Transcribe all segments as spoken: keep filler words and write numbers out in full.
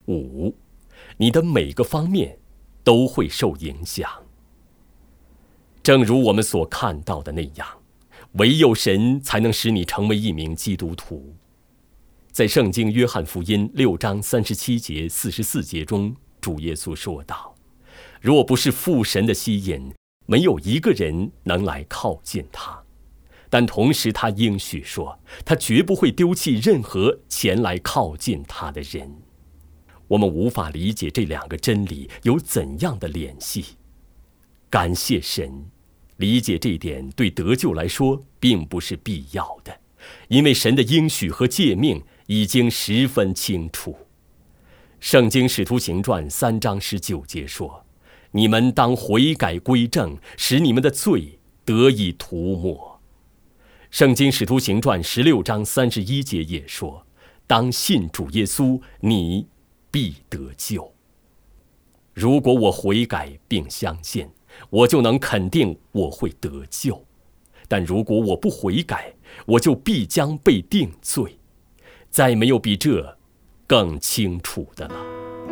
五，你的每个方面都会受影响。正如我们所看到的那样，唯有神才能使你成为一名基督徒。在圣经约翰福音六章三十七节、四十四节中，主耶稣说道：若不是父神的吸引，没有一个人能来靠近他。但同时他应许说，他绝不会丢弃任何前来靠近他的人。我们无法理解这两个真理有怎样的联系。感谢神，理解这一点对得救来说并不是必要的，因为神的应许和诫命已经十分清楚。圣经使徒行传三章十九节说：你们当悔改归正，使你们的罪得以涂抹。圣经使徒行传十六章三十一节也说：当信主耶稣，你必得救。如果我悔改并相信，我就能肯定我会得救。但如果我不悔改，我就必将被定罪。再没有比这更清楚的了。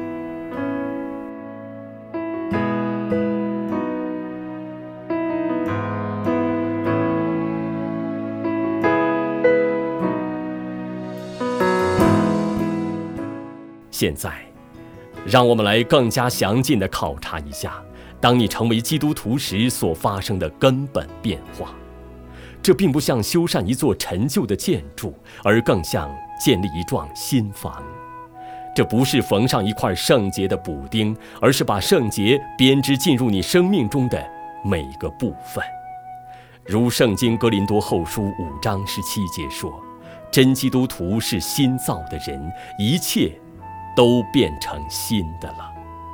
现在，让我们来更加详尽地考察一下，当你成为基督徒时所发生的根本变化。这并不像修缮一座陈旧的建筑，而更像建立一幢新房。这不是缝上一块圣洁的补丁，而是把圣洁编织进入你生命中的每个部分。如圣经哥林多后书五章十七节说：真基督徒是新造的人，一切都变成新的了。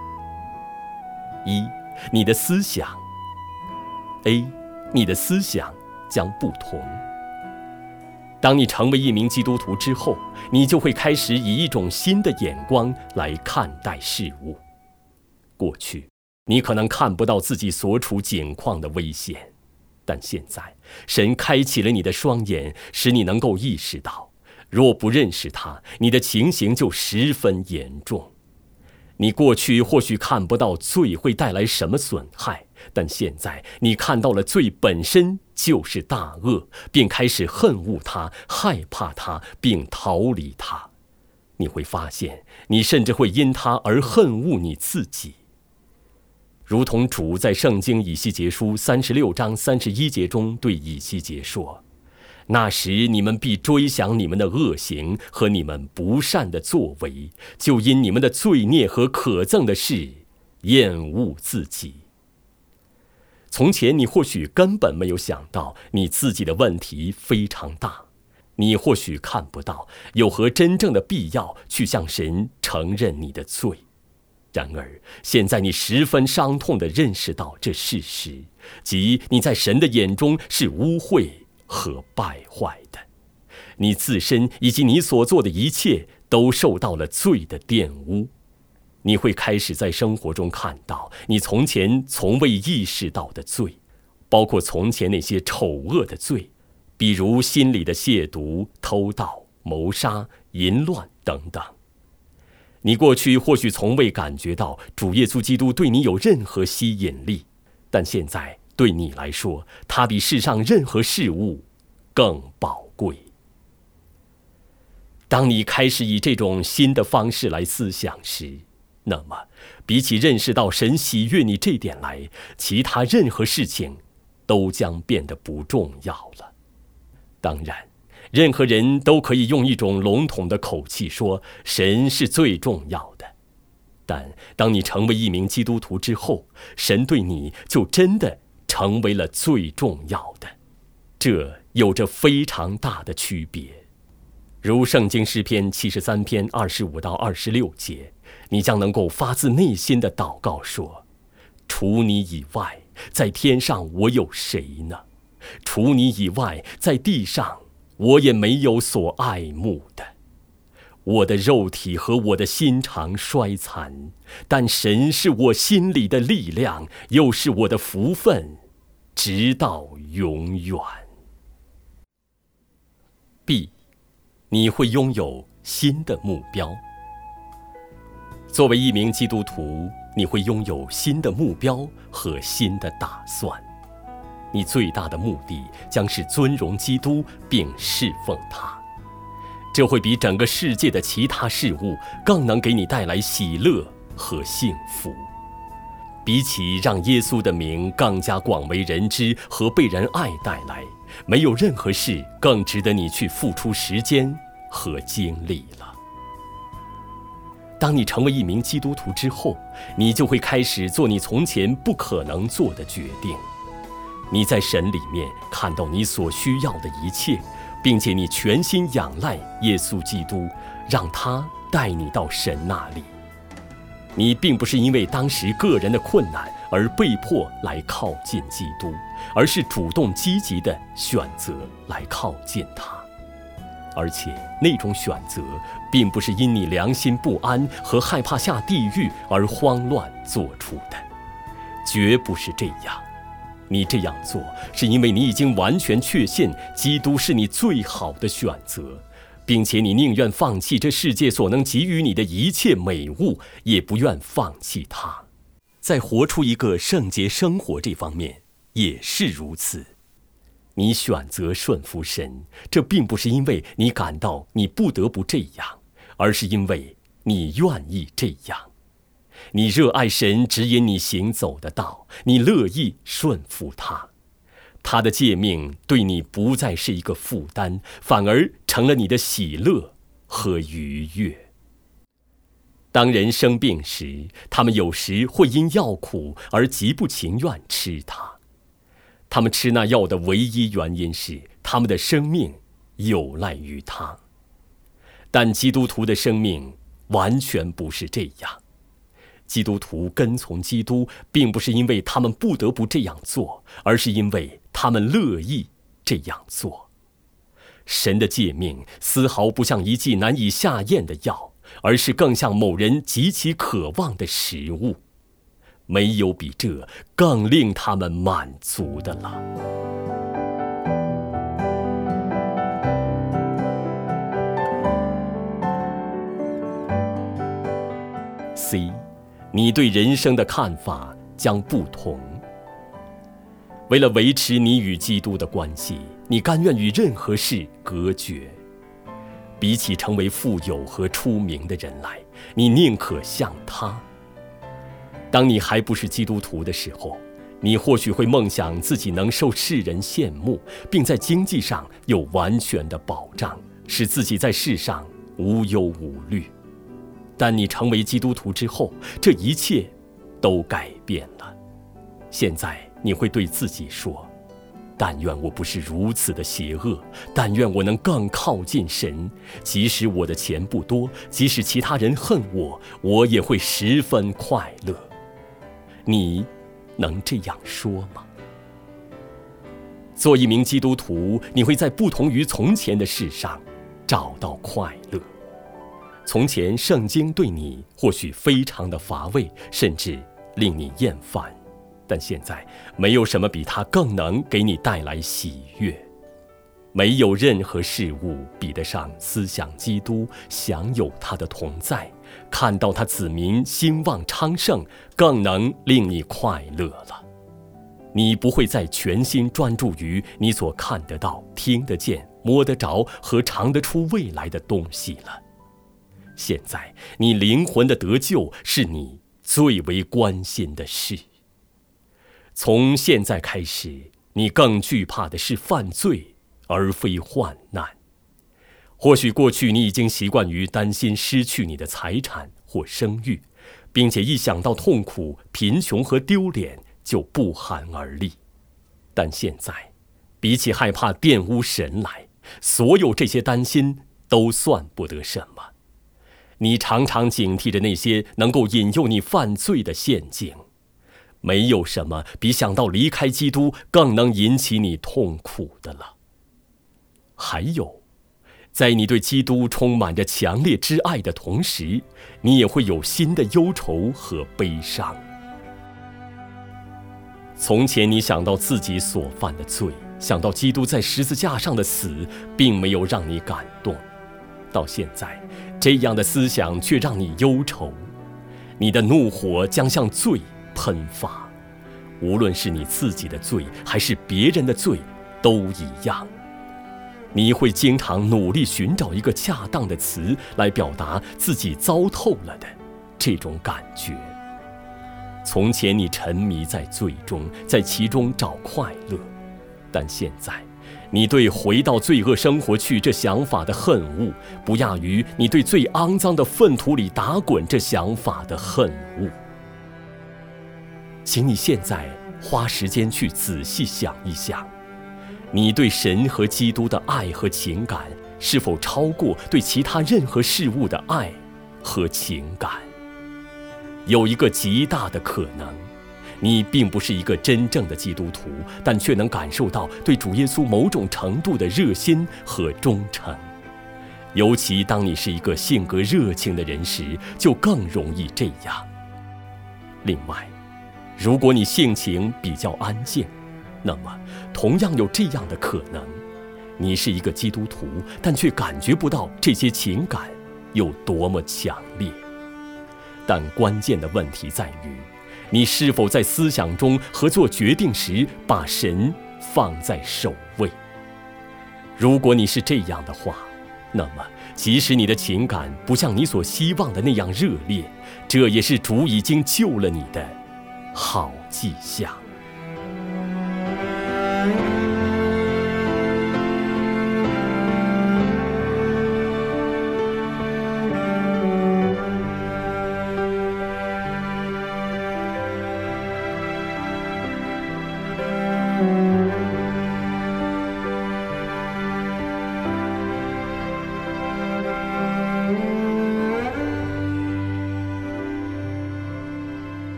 一，你的思想 A 你的思想将不同。当你成为一名基督徒之后，你就会开始以一种新的眼光来看待事物。过去，你可能看不到自己所处境况的危险，但现在，神开启了你的双眼，使你能够意识到，若不认识他，你的情形就十分严重。你过去或许看不到罪会带来什么损害，但现在你看到了罪本身就是大恶，便开始恨恶它、害怕它，并逃离它。你会发现，你甚至会因它而恨恶你自己。如同主在圣经以西结书三十六章三十一节中对以西结说：那时你们必追想你们的恶行和你们不善的作为，就因你们的罪孽和可憎的事厌恶自己。从前你或许根本没有想到你自己的问题非常大，你或许看不到有何真正的必要去向神承认你的罪。然而现在你十分伤痛地认识到这事实，即你在神的眼中是污秽和败坏的，你自身以及你所做的一切都受到了罪的玷污。你会开始在生活中看到你从前从未意识到的罪，包括从前那些丑恶的罪，比如心里的亵渎、偷盗、谋杀、淫乱等等。你过去或许从未感觉到主耶稣基督对你有任何吸引力，但现在对你来说，它比世上任何事物更宝贵。当你开始以这种新的方式来思想时，那么比起认识到神喜悦你这点来，其他任何事情都将变得不重要了。当然，任何人都可以用一种笼统的口气说神是最重要的，但当你成为一名基督徒之后，神对你就真的成为了最重要的。这有着非常大的区别。如圣经诗篇七十三篇二十五到二十六节，你将能够发自内心的祷告说：除你以外，在天上我有谁呢？除你以外，在地上我也没有所爱慕的。我的肉体和我的心肠衰残，但神是我心里的力量，又是我的福分，直到永远。B， 你会拥有新的目标。 作为一名基督徒，你会拥有新的目标和新的打算。你最大的目的将是尊荣基督并侍奉他，这会比整个世界的其他事物更能给你带来喜乐和幸福。比起让耶稣的名更加广为人知和被人爱戴来，没有任何事更值得你去付出时间和精力了。当你成为一名基督徒之后，你就会开始做你从前不可能做的决定。你在神里面看到你所需要的一切，并且你全心仰赖耶稣基督，让他带你到神那里。你并不是因为当时个人的困难而被迫来靠近基督，而是主动积极的选择来靠近他。而且那种选择并不是因你良心不安和害怕下地狱而慌乱做出的，绝不是这样。你这样做是因为你已经完全确信基督是你最好的选择，并且你宁愿放弃这世界所能给予你的一切美物，也不愿放弃它。在活出一个圣洁生活这方面也是如此。你选择顺服神，这并不是因为你感到你不得不这样，而是因为你愿意这样。你热爱神指引你行走的道，你乐意顺服他。他的诫命对你不再是一个负担，反而成了你的喜乐和愉悦。当人生病时，他们有时会因药苦而极不情愿吃它。他们吃那药的唯一原因是他们的生命有赖于它。但基督徒的生命完全不是这样。基督徒跟从基督，并不是因为他们不得不这样做，而是因为他们乐意这样做。神的诫命丝毫不像一剂难以下咽的药，而是更像某人极其渴望的食物。没有比这更令他们满足的了。C， 你对人生的看法将不同。为了维持你与基督的关系，你甘愿与任何事隔绝。比起成为富有和出名的人来，你宁可像他。当你还不是基督徒的时候，你或许会梦想自己能受世人羡慕，并在经济上有完全的保障，使自己在世上无忧无虑。但你成为基督徒之后，这一切都改变了。现在你会对自己说，但愿我不是如此的邪恶，但愿我能更靠近神，即使我的钱不多，即使其他人恨我，我也会十分快乐。你能这样说吗？做一名基督徒，你会在不同于从前的事上找到快乐。从前圣经对你或许非常的乏味，甚至令你厌烦，但现在没有什么比它更能给你带来喜悦。没有任何事物比得上思想基督，享有他的同在，看到他子民兴旺昌盛，更能令你快乐了。你不会再全心专注于你所看得到、听得见、摸得着和尝得出未来的东西了。现在你灵魂的得救是你最为关心的事。从现在开始，你更惧怕的是犯罪，而非患难。或许过去你已经习惯于担心失去你的财产或声誉，并且一想到痛苦、贫穷和丢脸就不寒而栗。但现在，比起害怕玷污神来，所有这些担心都算不得什么。你常常警惕着那些能够引诱你犯罪的陷阱。没有什么比想到离开基督更能引起你痛苦的了。还有，在你对基督充满着强烈之爱的同时，你也会有新的忧愁和悲伤。从前你想到自己所犯的罪，想到基督在十字架上的死，并没有让你感动。到现在，这样的思想却让你忧愁。 你的怒火将向罪喷发，无论是你自己的罪还是别人的罪，都一样。你会经常努力寻找一个恰当的词来表达自己糟透了的这种感觉。从前你沉迷在罪中，在其中找快乐，但现在你对回到罪恶生活去这想法的恨恶，不亚于你对最肮脏的粪土里打滚这想法的恨恶。请你现在花时间去仔细想一想，你对神和基督的爱和情感是否超过对其他任何事物的爱和情感？有一个极大的可能，你并不是一个真正的基督徒，但却能感受到对主耶稣某种程度的热心和忠诚。尤其当你是一个性格热情的人时，就更容易这样。另外，如果你性情比较安静，那么同样有这样的可能，你是一个基督徒，但却感觉不到这些情感有多么强烈。但关键的问题在于，你是否在思想中和做决定时把神放在首位。如果你是这样的话，那么即使你的情感不像你所希望的那样热烈，这也是主已经救了你的好迹象。